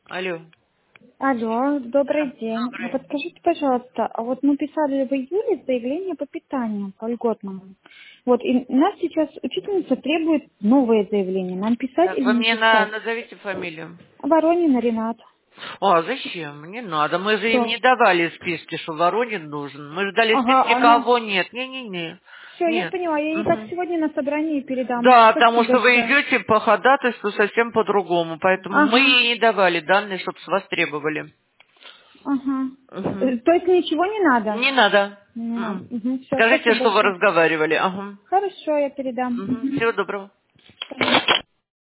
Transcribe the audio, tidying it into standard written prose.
Алло. Алло, добрый Да, день. добрый. Подскажите, пожалуйста, а вот мы писали в июле заявление по питанию, по льготному. Вот, и нас сейчас учительница требует новое заявление. Нам писать Так, или вы не мне писать? назовите фамилию. Воронина Ренат. О, зачем? Не надо. Мы же им Что? не давали списки, что Воронин нужен. Мы ждали списки, Ага, она... кого нет. Не-не-не. Все, я Нет. поняла. Я ей так Мгм. сегодня на собрании передам. Да, потому Спасибо что вы большое. идете по ходатайству совсем по-другому. Поэтому мы Ага, ей не давали данные, чтобы с вас требовали. ага. Мгм. То есть ничего не надо? Не надо. Не надо. М. Угу, все, Скажите, спасибо что вы большое. разговаривали. Ага. Хорошо, я передам. Угу. Всего доброго. Спасибо.